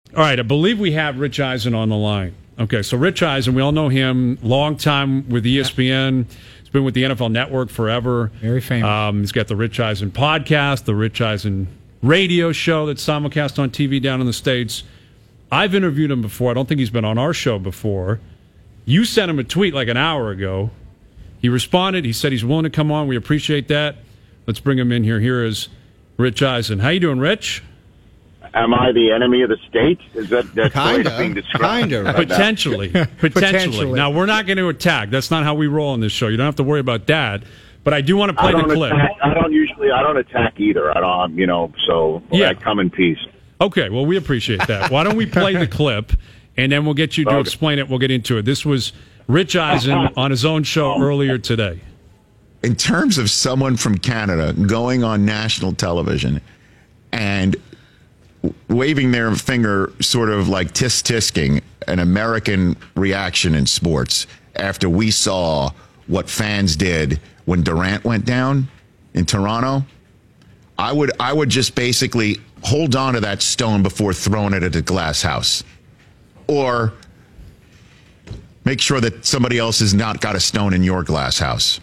All right, I believe we have Rich Eisen on the line. Okay, so Rich Eisen, we all know him, long time with ESPN. He's been with the NFL Network forever. Very famous. He's got the Rich Eisen podcast, the Rich Eisen radio show that's simulcast on TV down in the States. I've interviewed him before. I don't think he's been on our show before. You sent him a tweet like an hour ago. He responded. He said he's willing to come on. We appreciate that. Let's bring him in here. Here is Rich Eisen. How you doing, Rich? Am I the enemy of the state? Is that the way it's being described? Kinda, right? Potentially. Potentially. Now, we're not going to attack. That's not how we roll on this show. You don't have to worry about that. But I do want to play the clip. I don't attack either. I come in peace. Okay, well, we appreciate that. Why don't we play the clip, and then we'll get you to explain it. We'll get into it. This was Rich Eisen on his own show earlier today. In terms of someone from Canada going on national television and waving their finger, sort of like tisk-tisking an American reaction in sports after we saw what fans did when Durant went down in Toronto, I would just basically hold on to that stone before throwing it at a glass house. Or make sure that somebody else has not got a stone in your glass house.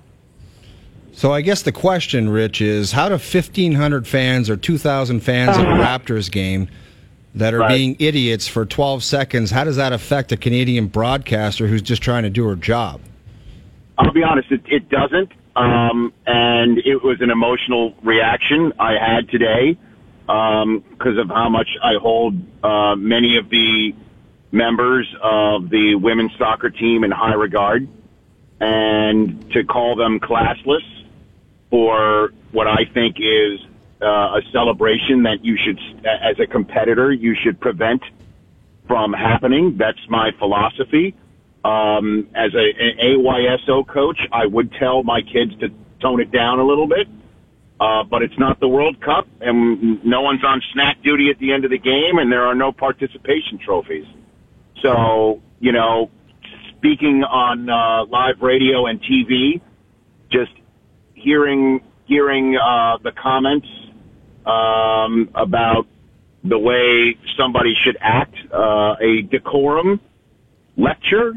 So I guess the question, Rich, is how do 1,500 fans or 2,000 fans at a Raptors game that are being idiots for 12 seconds, how does that affect a Canadian broadcaster who's just trying to do her job? I'll be honest, it doesn't. And it was an emotional reaction I had today because of how much I hold many of the members of the women's soccer team in high regard. And to call them classless for what I think is a celebration that you should, as a competitor, you should prevent from happening. That's my philosophy. As an AYSO coach, I would tell my kids to tone it down a little bit. But it's not the World Cup, and no one's on snack duty at the end of the game, and there are no participation trophies. So, speaking on live radio and TV, just hearing the comments about the way somebody should act, a decorum lecture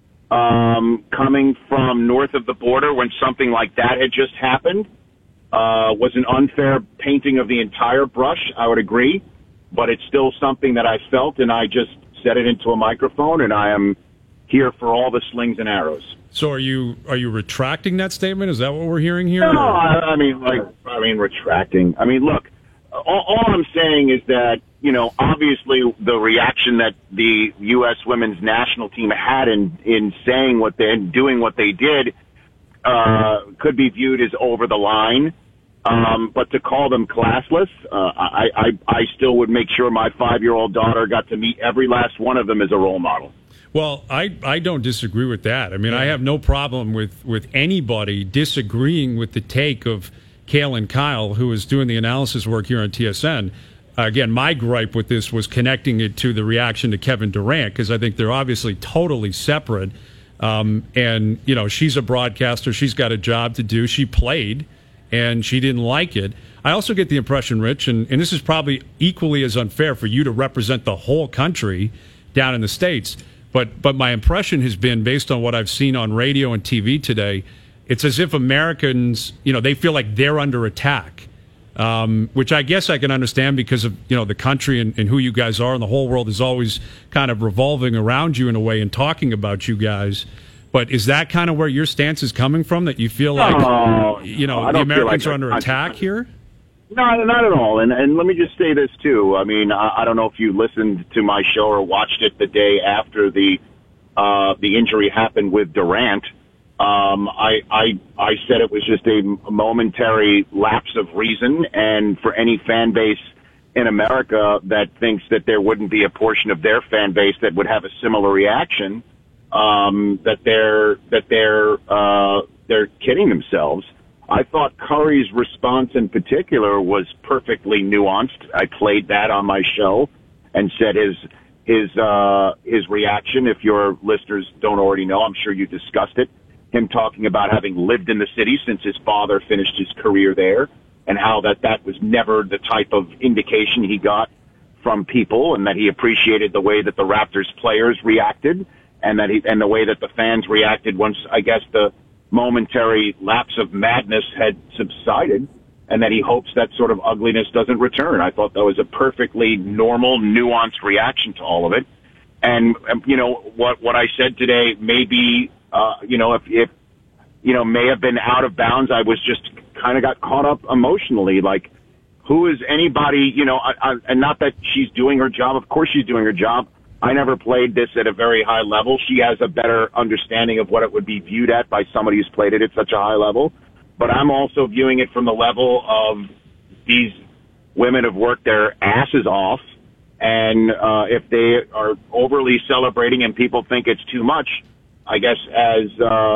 coming from north of the border when something like that had just happened was an unfair painting of the entire brush, I would agree, but it's still something that I felt, and I just said it into a microphone, and I am here for all the slings and arrows. So are you retracting that statement? Is that what we're hearing here? No, I mean retracting. I mean, look, all I'm saying is that, obviously the reaction that the U.S. women's national team had in saying what they and doing what they did could be viewed as over the line. But to call them classless, I still would make sure my 5-year-old daughter got to meet every last one of them as a role model. Well, I don't disagree with that. I mean, I have no problem with anybody disagreeing with the take of Kaylin Kyle, who is doing the analysis work here on TSN. Again, my gripe with this was connecting it to the reaction to Kevin Durant, because I think they're obviously totally separate. And, she's a broadcaster. She's got a job to do. She played, and she didn't like it. I also get the impression, Rich, and this is probably equally as unfair for you to represent the whole country down in the States, but my impression has been, based on what I've seen on radio and TV today, it's as if Americans, they feel like they're under attack, which I guess I can understand because of, the country and who you guys are, and the whole world is always kind of revolving around you in a way and talking about you guys. But is that kind of where your stance is coming from, that you feel like, the Americans are under attack here? No, not at all. And let me just say this, too. I mean, I don't know if you listened to my show or watched it the day after the injury happened with Durant. I said it was just a momentary lapse of reason, and for any fan base in America that thinks that there wouldn't be a portion of their fan base that would have a similar reaction, that they're kidding themselves. I thought Curry's response in particular was perfectly nuanced. I played that on my show and said his reaction, if your listeners don't already know, I'm sure you discussed it, him talking about having lived in the city since his father finished his career there, and how that was never the type of indication he got from people, and that he appreciated the way that the Raptors players reacted, and the way that the fans reacted once, I guess, the momentary lapse of madness had subsided, and that he hopes that sort of ugliness doesn't return. I thought that was a perfectly normal, nuanced reaction to all of it. And, what I said today may be, if may have been out of bounds. I was just kind of got caught up emotionally. Like, who is anybody, and not that she's doing her job. Of course she's doing her job. I never played this at a very high level. She has a better understanding of what it would be viewed at by somebody who's played it at such a high level. But I'm also viewing it from the level of these women have worked their asses off. And if they are overly celebrating and people think it's too much, I guess as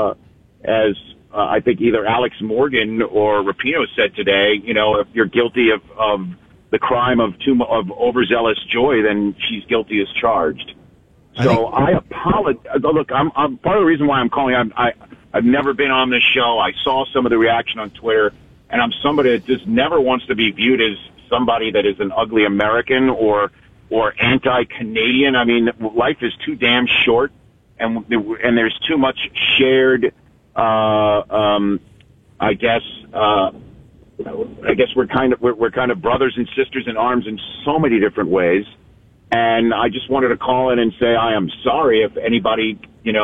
I think either Alex Morgan or Rapinoe said today, if you're guilty of the crime of overzealous joy, then she's guilty as charged. So I apologize. Look, I'm part of the reason why I'm calling. I've never been on this show. I saw some of the reaction on Twitter, and I'm somebody that just never wants to be viewed as somebody that is an ugly American or anti-Canadian. I mean, life is too damn short, and there's too much shared. I guess we're kind of brothers and sisters in arms in so many different ways. And I just wanted to call in and say I am sorry if anybody,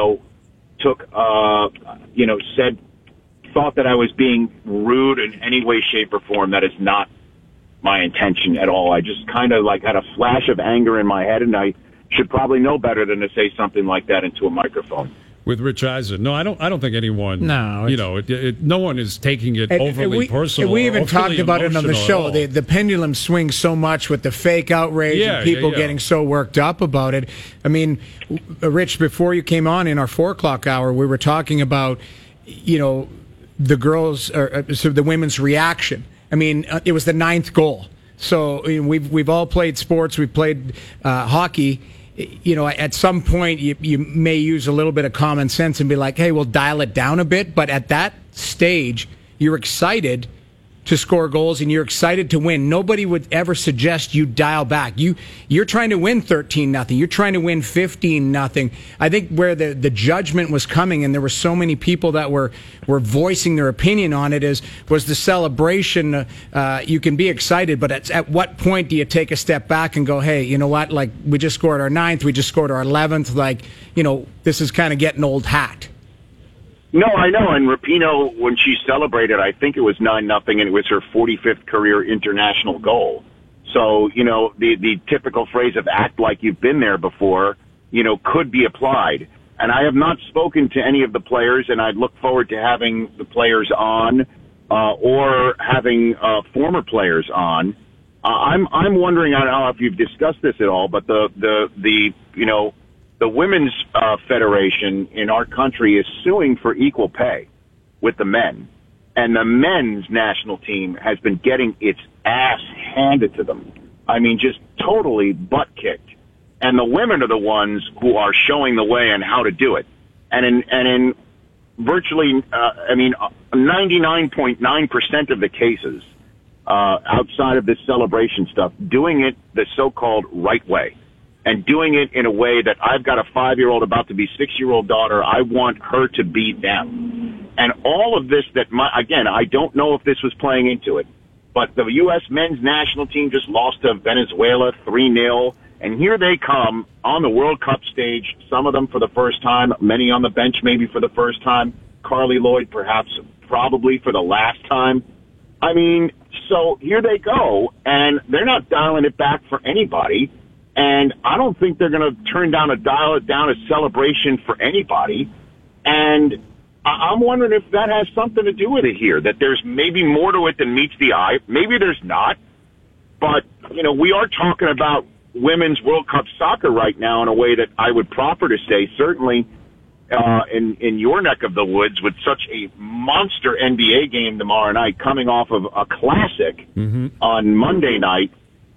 thought that I was being rude in any way, shape, or form. That is not my intention at all. I just kind of had a flash of anger in my head, and I should probably know better than to say something like that into a microphone. With Rich Eisen. No, I don't think anyone, no one is taking it overly personal. We even talked about it on the show. The pendulum swings so much with the fake outrage and people getting so worked up about it. I mean, Rich, before you came on in our 4 o'clock hour, we were talking about, the girls, so the women's reaction. I mean, it was the 9th goal. So we've all played sports. We've played hockey. At some point you may use a little bit of common sense and be like, hey, we'll dial it down a bit. But at that stage, you're excited to score goals and you're excited to win. Nobody would ever suggest you dial back. You're trying to win 13-0. You're trying to win 15-0. I think where the judgment was coming, and there were so many people that were voicing their opinion on it, was the celebration. You can be excited, but at what point do you take a step back and go, hey, you know what? Like, we just scored our 9th. We just scored our 11th. Like, this is kind of getting old hat. No, I know. And Rapinoe, when she celebrated, I think it was 9-0, and it was her 45th career international goal. So, the typical phrase of act like you've been there before, could be applied. And I have not spoken to any of the players, and I look forward to having the players on, or having former players on. I'm wondering, I don't know if you've discussed this at all, but the women's federation in our country is suing for equal pay with the men. And the men's national team has been getting its ass handed to them. I mean, just totally butt kicked. And the women are the ones who are showing the way on how to do it. And in virtually, 99.9% of the cases, outside of this celebration stuff, doing it the so-called right way. And doing it in a way that I've got a 5-year-old about to be 6-year-old daughter. I want her to be them. And all of this again, I don't know if this was playing into it, but the U.S. men's national team just lost to Venezuela 3-0. And here they come on the World Cup stage, some of them for the first time, many on the bench maybe for the first time, Carly Lloyd probably for the last time. I mean, so here they go, and they're not dialing it back for anybody. And I don't think they're going to dial it down a celebration for anybody. And I'm wondering if that has something to do with it here, that there's maybe more to it than meets the eye. Maybe there's not. But, we are talking about women's World Cup soccer right now in a way that I would proffer to say, certainly in your neck of the woods, with such a monster NBA game tomorrow night coming off of a classic on Monday night.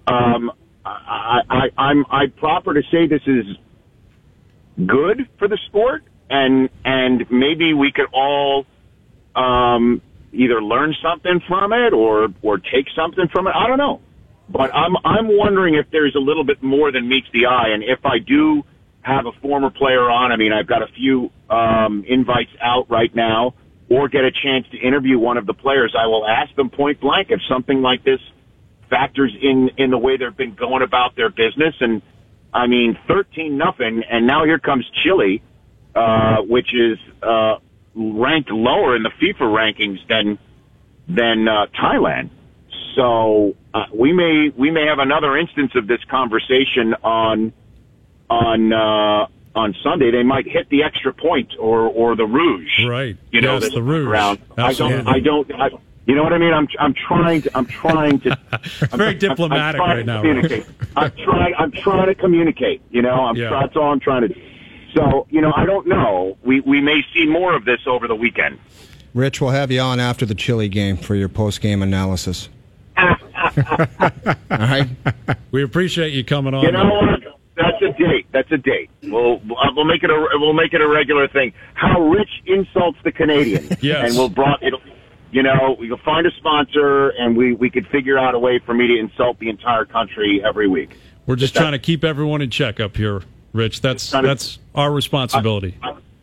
I'm proper to say this is good for the sport, and maybe we could all either learn something from it or take something from it. I don't know, But I'm wondering if there's a little bit more than meets the eye, and if I do have a former player on, I mean, I've got a few invites out right now, or get a chance to interview one of the players, I will ask them point blank if something like this factors in the way they've been going about their business. And I mean, 13-0, and now here comes Chile, which is ranked lower in the FIFA rankings than Thailand. So we may have another instance of this conversation on Sunday. They might hit the extra point or the rouge. Right. You know, yes, the rouge. Around. Absolutely. You know what I mean? I'm trying to. Very diplomatic right now. I'm trying to communicate. You know, that's all I'm trying to do. So, you know, I don't know. We may see more of this over the weekend. Rich, we'll have you on after the Chile game for your post-game analysis. All right. We appreciate you coming on. You know what? That's a date. We'll make it a regular thing. How Rich insults the Canadian. Yes. And we'll find a sponsor, and we could figure out a way for me to insult the entire country every week. We're just trying to keep everyone in check up here, Rich. That's our responsibility.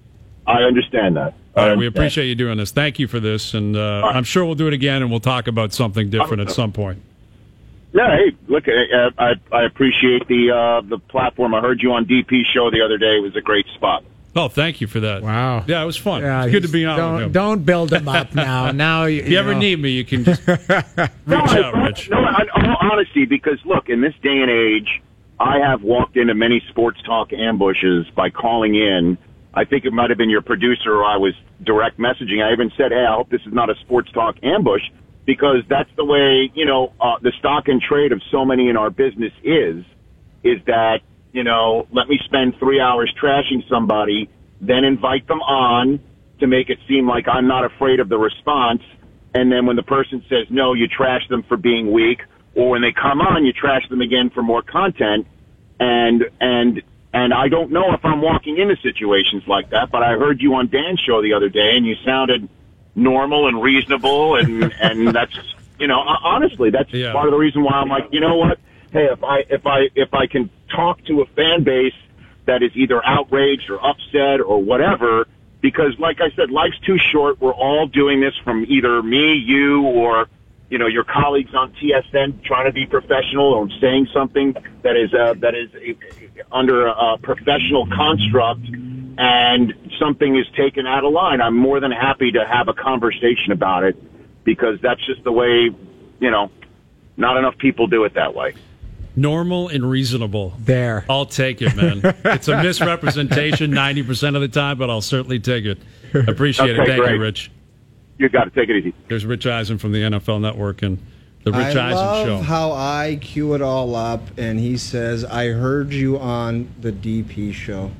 I understand that. All right, we appreciate you doing this. Thank you for this, and I'm sure we'll do it again, and we'll talk about something different at some point. Yeah, hey, look, I appreciate the platform. I heard you on DP's show the other day. It was a great spot. Oh, thank you for that. Wow. Yeah, it was fun. Yeah, it's good to be on with him. Don't build him up now. Now, if you ever need me, you can just reach out, Rich. No, in all honesty, because, look, in this day and age, I have walked into many sports talk ambushes by calling in. I think it might have been your producer or I was direct messaging. I even said, hey, I hope this is not a sports talk ambush, because that's the way, the stock and trade of so many in our business is that, let me spend 3 hours trashing somebody, then invite them on to make it seem like I'm not afraid of the response. And then when the person says no, you trash them for being weak, or when they come on, you trash them again for more content. And I don't know if I'm walking into situations like that, but I heard you on Dan's show the other day, and you sounded normal and reasonable, and that's, honestly, that's part of the reason why I'm like, you know what? Hey, if I can talk to a fan base that is either outraged or upset or whatever, because like I said, life's too short. We're all doing this from either me, you, or your colleagues on TSN trying to be professional or saying something that is under a professional construct, and something is taken out of line. I'm more than happy to have a conversation about it, because that's just the way, not enough people do it that way. Normal and reasonable. There. I'll take it, man. It's a misrepresentation 90% of the time, but I'll certainly take it. I appreciate it. Thank you, Rich. You got to take it easy. There's Rich Eisen from the NFL Network and the Rich Eisen Show. I love how I cue it all up, and he says, I heard you on the DP show.